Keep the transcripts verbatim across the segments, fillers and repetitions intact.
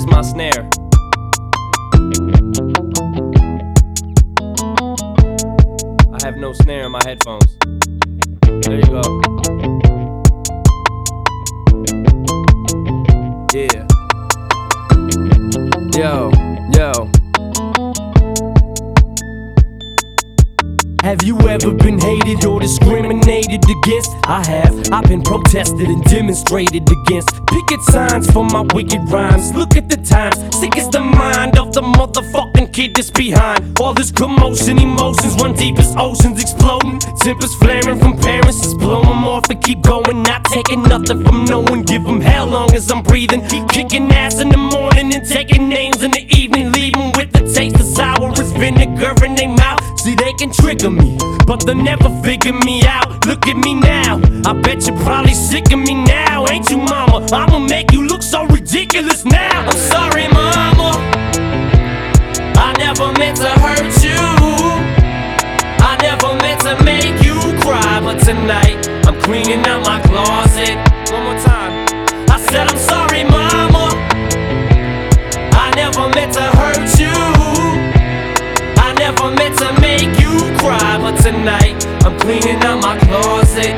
my snare. I have no snare in my headphones. There you go. Yeah. Yo, yo. Have you ever been hated or discriminated against? I have. I've been protested and demonstrated against. Picket signs for my wicked rhymes. Look at the times. Sick is the mind of the motherfucking kid that's behind. All this commotion, emotions run deep as oceans exploding. Tempers flaring from parents, just blow them off and keep going. Not taking nothing from no one. Give them hell long as I'm breathing. Keep kicking ass in the morning and taking names in the evening. Leaving with the taste of sour as vinegar in their mouth. See, they can trigger me, but they'll never figure me out. Look at me now, I bet you're probably sick of me now. Ain't you, mama? I'ma make you look so ridiculous now. I'm sorry, mama, I never meant to hurt you. I never meant to make you cry. But tonight, I'm cleaning out my closet. One more time. I said I'm sorry, mama, I never meant to hurt you. I never meant to make you cry, but tonight I'm cleaning out my closet.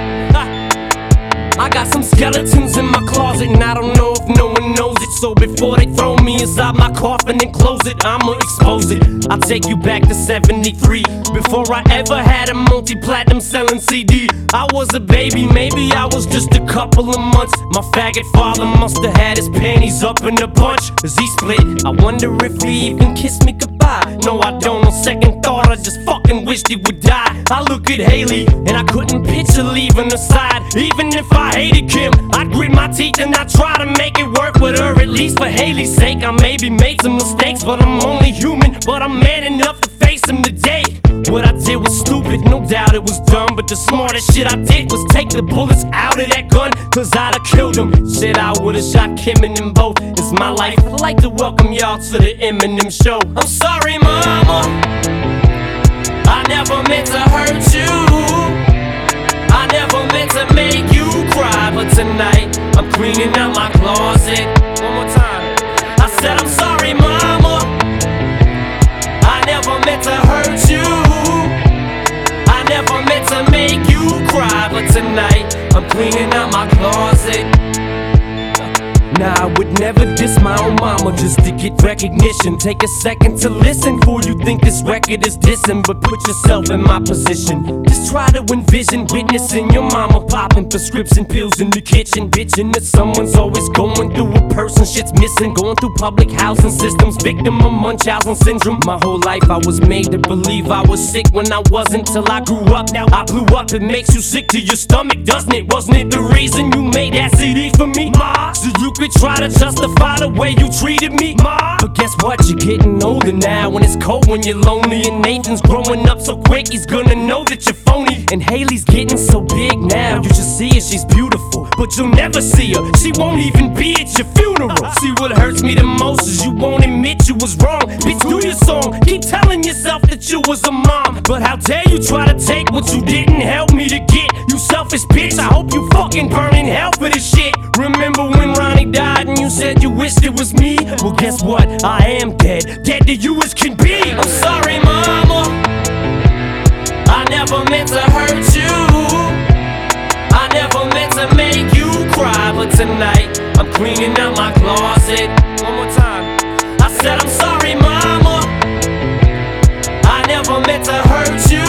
I got some skeletons in my closet, and I don't know if no one knows it. So before they throw me inside my coffin and close it, I'ma expose it. I'll take you back to seventy-three, before I ever had a multi-platinum selling C D. I was a baby, maybe I was just a couple of months. My faggot father must have had his panties up in a bunch. As he split, I wonder if he even kissed me goodbye. No, I don't. On second thought, I just fucking wished he would die. I look at Haley, and I couldn't picture leaving her side. Even if I hated Kim, I'd grit my teeth and I'd try to make it work with her. At least for Haley's sake, I maybe made some mistakes, but I'm only human. But I'm man enough to face them today. What I did was stupid, no doubt it was dumb, but the smartest shit I did was take the bullets out of that gun, cause I'd have killed him. Shit, I would've shot Kim and them both. It's my life. I'd like to welcome y'all to the Eminem show. I'm sorry, mama, I never meant to hurt you. I never meant to make you cry, but tonight I'm cleaning out my closet. One more time. I said I'm sorry, mama, I never meant to hurt you. I never meant to make you cry, but tonight I'm cleaning out my closet. Nah, I would never diss my own mama just to get recognition. Take a second to listen before you think this record is dissing. But put yourself in my position. Just try to envision witnessing your mama popping prescription pills in the kitchen, bitching that someone's always going through a person shit's missing. Going through public housing systems, victim of Munchausen syndrome. My whole life I was made to believe I was sick when I wasn't, till I grew up. Now I blew up. It makes you sick to your stomach, doesn't it? Wasn't it the reason you made that C D for me, ma? So you could try to justify the way you treated me, ma. But guess what? You're getting older now, when it's cold, when you're lonely. And Nathan's growing up so quick, he's gonna know that you're phony. And Haley's getting so big now, you should see her, she's beautiful, but you'll never see her. She won't even be at your funeral. See, what hurts me the most is you won't admit you was wrong. Bitch, do your song, keep telling yourself that you was a mom. But how dare you try to take what you didn't help me to get, you selfish bitch. I hope you fucking burn in hell for this shit. Remember when Ronnie died and you said you wished it was me? Well, guess what? I am dead, dead to you as can be. I'm sorry, mama, I never meant to hurt you. I never meant to make you cry, but tonight I'm cleaning out my closet. One more time. I said I'm sorry, mama, I never meant to hurt you.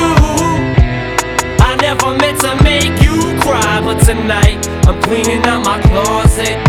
I never meant to make you cry, but tonight I'm cleaning out my closet.